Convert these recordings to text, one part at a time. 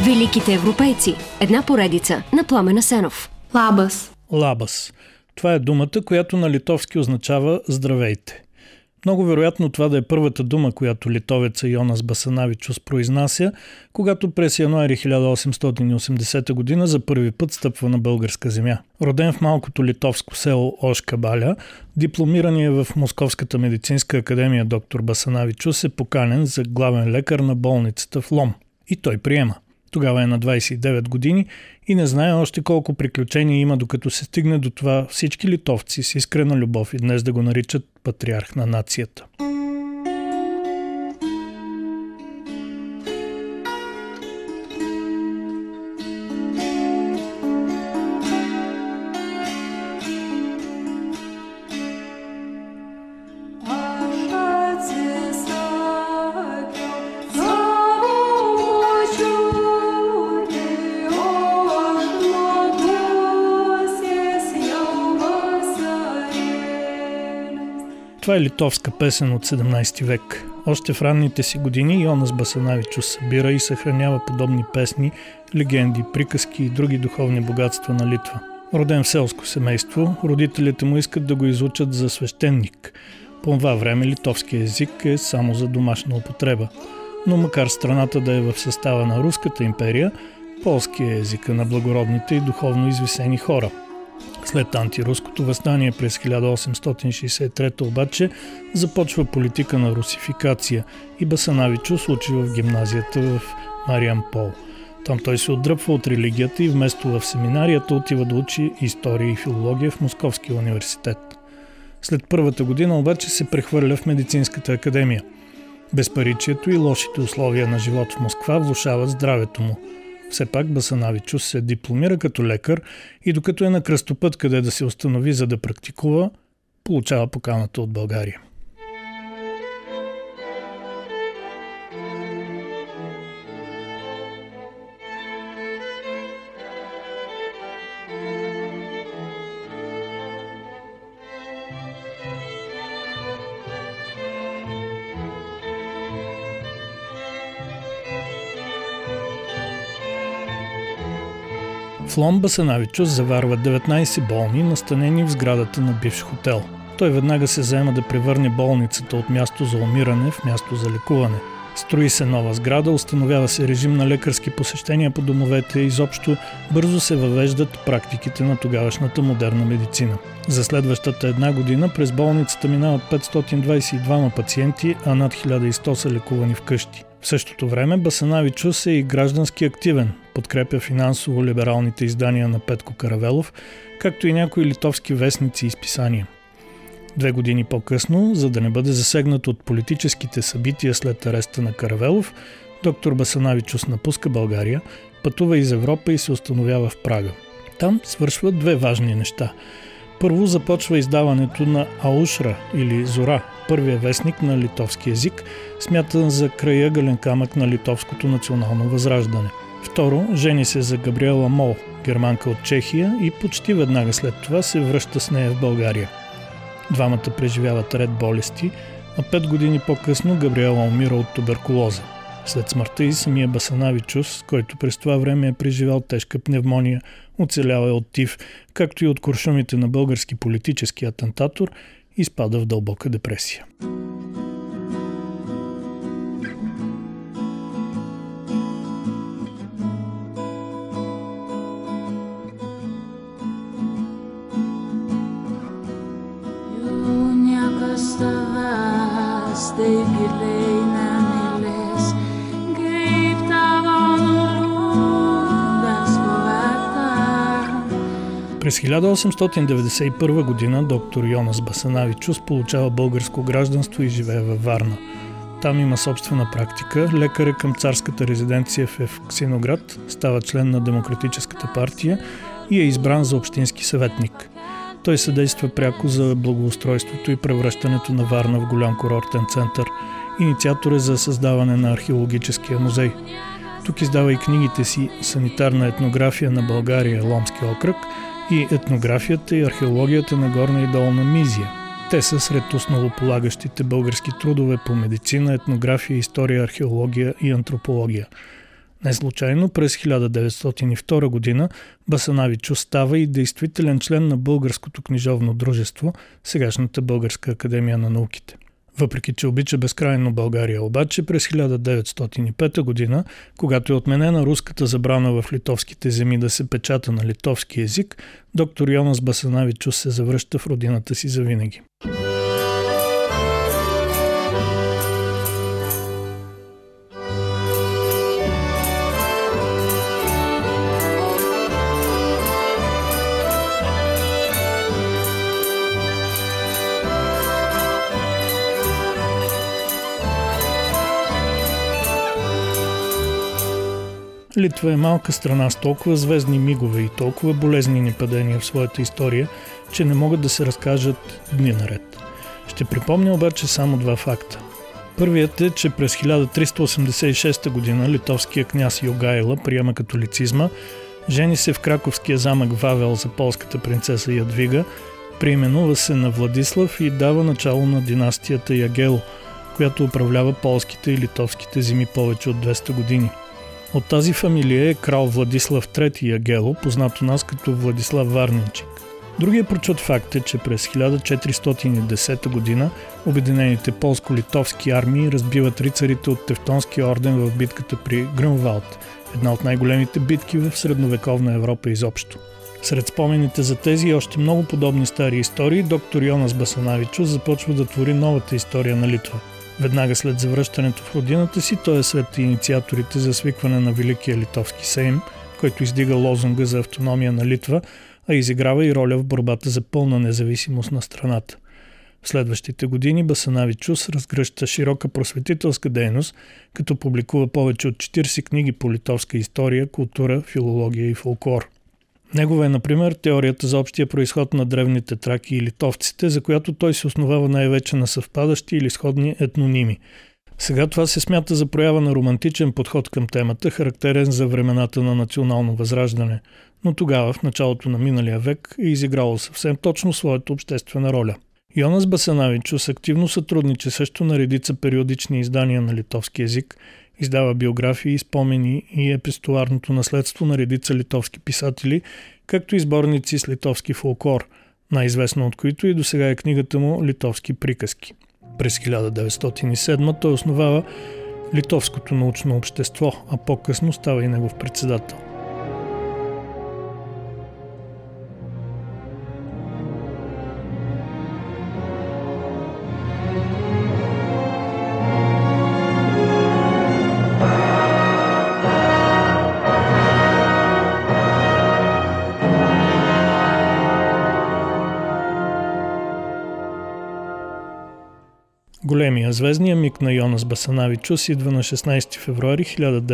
Великите европейци. Една поредица на Пламен Асенов. Лабас. Това е думата, която на литовски означава здравейте. Много вероятно това да е първата дума, която литовеца Йонас Басанавичус произнася, когато през януари 1880 година за първи път стъпва на българска земя. Роден в малкото литовско село Ошкабаля, дипломираният в Московската медицинска академия доктор Басанавичус е поканен за главен лекар на болницата в Лом. И той приема. Тогава е на 29 години и не знае още колко приключения има, докато се стигне до това всички литовци с искрена любов и днес да го наричат патриарх на нацията. Това е литовска песен от 17 век. Още в ранните си години Йонас Басанавичус събира и съхранява подобни песни, легенди, приказки и други духовни богатства на Литва. Роден в селско семейство, родителите му искат да го изучат за свещеник. По това време литовски език е само за домашна употреба. Но макар страната да е в състава на Руската империя, полски е езика на благородните и духовно извисени хора. След антируското въстание през 1863 обаче започва политика на русификация и Басанавичус учи в гимназията в Мариампол. Там той се отдръпва от религията и вместо в семинарията отива да учи история и филология в Московския университет. След първата година обаче се прехвърля в медицинската академия. Безпаричието и лошите условия на живот в Москва влошават здравето му. Все пак Басанавичус се дипломира като лекар и докато е на кръстопът къде да се установи за да практикува, получава поканата от България. В Лом Басанавичус заварва 19 болни, настанени в сградата на бивш хотел. Той веднага се заема да превърне болницата от място за умиране в място за лекуване. Строи се нова сграда, установява се режим на лекарски посещения по домовете и изобщо бързо се въвеждат практиките на тогавашната модерна медицина. За следващата една година през болницата минават 522 пациенти, а над 1100 са лекувани вкъщи. В същото време Басанавичус е и граждански активен, подкрепя финансово либералните издания на Петко Каравелов, както и някои литовски вестници и списания. 2 години по-късно, за да не бъде засегнат от политическите събития след ареста на Каравелов, доктор Басанавичус напуска България, пътува из Европа и се установява в Прага. Там свършват 2 важни неща. Първо започва издаването на Аушра или Зора, първия вестник на литовски език, смятан за крайъгълен камък на литовското национално възраждане. Второ, жени се за Габриела Мол, германка от Чехия, и почти веднага след това се връща с нея в България. Двамата преживяват ред болести, а 5 години по-късно Габриела умира от туберкулоза. След смъртта и самия Басанавичус, който през това време е преживял тежка пневмония, оцелял е от тиф, както и от куршумите на български политически атентатор, изпада в дълбока депресия. През 1891 година доктор Йонас Басанавичус получава българско гражданство и живее във Варна. Там има собствена практика, лекар е към царската резиденция в Евксиноград, става член на Демократическата партия и е избран за общински съветник. Той съдейства пряко за благоустройството и превръщането на Варна в голям курортен център. Инициатор е за създаване на археологическия музей. Тук издава и книгите си «Санитарна етнография на България, Ломски окръг» и «Етнографията и археологията на Горна и Долна Мизия». Те са сред основополагащите български трудове по медицина, етнография, история, археология и антропология. Не случайно през 1902 година Басанавичус става и действителен член на Българското книжовно дружество, сегашната Българска академия на науките. Въпреки че обича безкрайно България, обаче през 1905 година, когато е отменена руската забрана в литовските земи да се печата на литовски език, доктор Йонас Басанавичус се завръща в родината си завинаги. Литва е малка страна с толкова звездни мигове и толкова болезнени падения в своята история, че не могат да се разкажат дни наред. Ще припомня обаче само два факта. Първият е, че през 1386 година литовският княз Йогайла приема католицизма, жени се в краковския замък Вавел за полската принцеса Ядвига, преименува се на Владислав и дава начало на династията Ягело, която управлява полските и литовските земи повече от 200 години. От тази фамилия е крал Владислав III Ягело, познат у нас като Владислав Варненчик. Другия прочут факт е, че през 1410 година обединените полско-литовски армии разбиват рицарите от Тевтонския орден в битката при Грюнвалд, една от най-големите битки в средновековна Европа изобщо. Сред спомените за тези и още много подобни стари истории, доктор Йонас Басанавичус започва да твори новата история на Литва. Веднага след завръщането в родината си, той е сред инициаторите за свикване на Великия литовски сейм, който издига лозунга за автономия на Литва, а изиграва и роля в борбата за пълна независимост на страната. В следващите години Басанавичус разгръща широка просветителска дейност, като публикува повече от 40 книги по литовска история, култура, филология и фолклор. Негова е, например, теорията за общия произход на древните траки и литовците, за която той се основава най-вече на съвпадащи или сходни етноними. Сега това се смята за проява на романтичен подход към темата, характерен за времената на национално възраждане, но тогава, в началото на миналия век, е изиграло съвсем точно своята обществена роля. Йонас Басанавичус активно сътрудничи също на редица периодични издания на литовски език, издава биографии, спомени и епистоларното наследство на редица литовски писатели, както и сборници с литовски фолклор, най-известно от които и досега е книгата му «Литовски приказки». През 1907 той основава Литовското научно общество, а по-късно става и негов председател. Големия звездния миг на Йонас Басанавичус идва на 16 февруари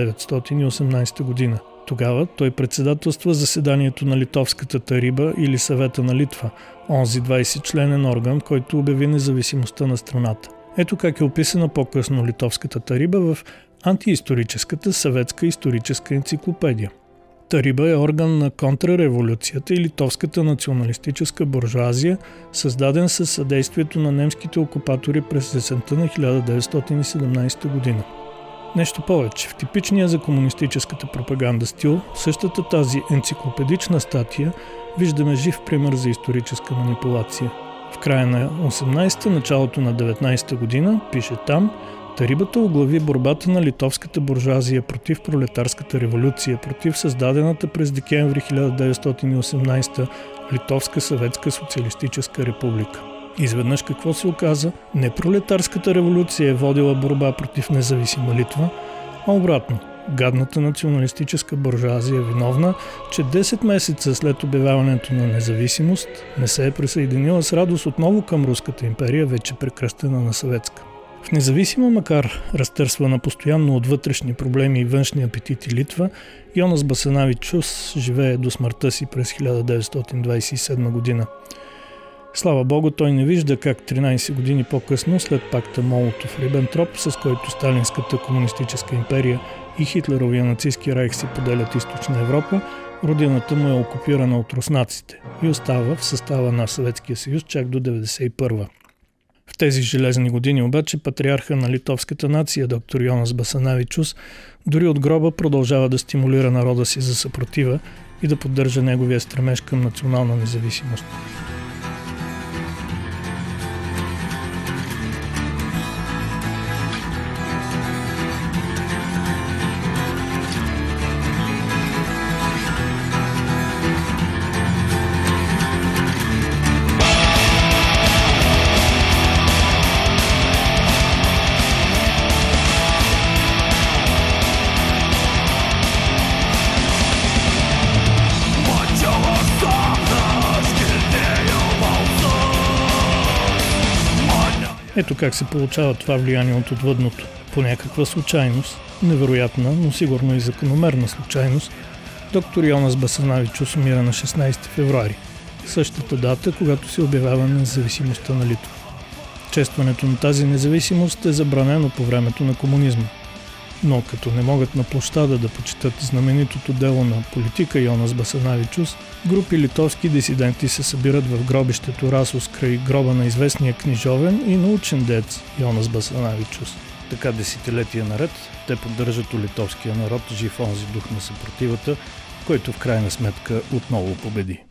1918 година. Тогава той председателства заседанието на Литовската тариба или Съвета на Литва, онзи 20-членен орган, който обяви независимостта на страната. Ето как е описана по-късно Литовската тариба в антиисторическата съветска историческа енциклопедия. Тариба е орган на контрреволюцията и литовската националистическа буржуазия, създаден със съдействието на немските окупатори през есента на 1917 година. Нещо повече, в типичния за комунистическата пропаганда стил, същата тази енциклопедична статия виждаме жив пример за историческа манипулация. В края на 18-та, началото на 19-та година, пише там, Тарибата оглави борбата на литовската буржуазия против пролетарската революция, против създадената през декември 1918 Литовска съветска социалистическа република. Изведнъж какво се оказа? Не пролетарската революция е водила борба против независима Литва, а обратно. Гадната националистическа буржуазия е виновна, че 10 месеца след обявяването на независимост не се е присъединила с радост отново към Руската империя, вече прекръстена на съветска. В независима, макар разтърсвана постоянно от вътрешни проблеми и външни апетити Литва, Йонас Басанавичус живее до смъртта си през 1927 година. Слава Богу, той не вижда как 13 години по-късно, след пакта Молотов-Рибентроп, с който Сталинската комунистическа империя и Хитлеровия нацистски райх си поделят източна Европа, родината му е окупирана от руснаците и остава в състава на Съветския съюз чак до 1991. В тези железни години обаче патриарха на литовската нация, доктор Йонас Басанавичус, дори от гроба продължава да стимулира народа си за съпротива и да поддържа неговия стремеж към национална независимост. Ето как се получава това влияние от отвъдното. По някаква случайност, невероятна, но сигурно и закономерна случайност, доктор Йонас Басанавичус умира на 16 февруари, същата дата, когато се обявява независимостта на Литва. Честването на тази независимост е забранено по времето на комунизма. Но като не могат на площада да почитат знаменитото дело на политика Йонас Басанавичус, групи литовски дисиденти се събират в гробището Расус край гроба на известния книжовен и научен деец Йонас Басанавичус. Така десетилетия наред те поддържат у литовския народ жив онзи дух на съпротивата, който в крайна сметка отново победи.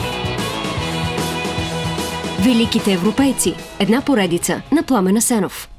Великите европейци. Една поредица на Пламен Асенов.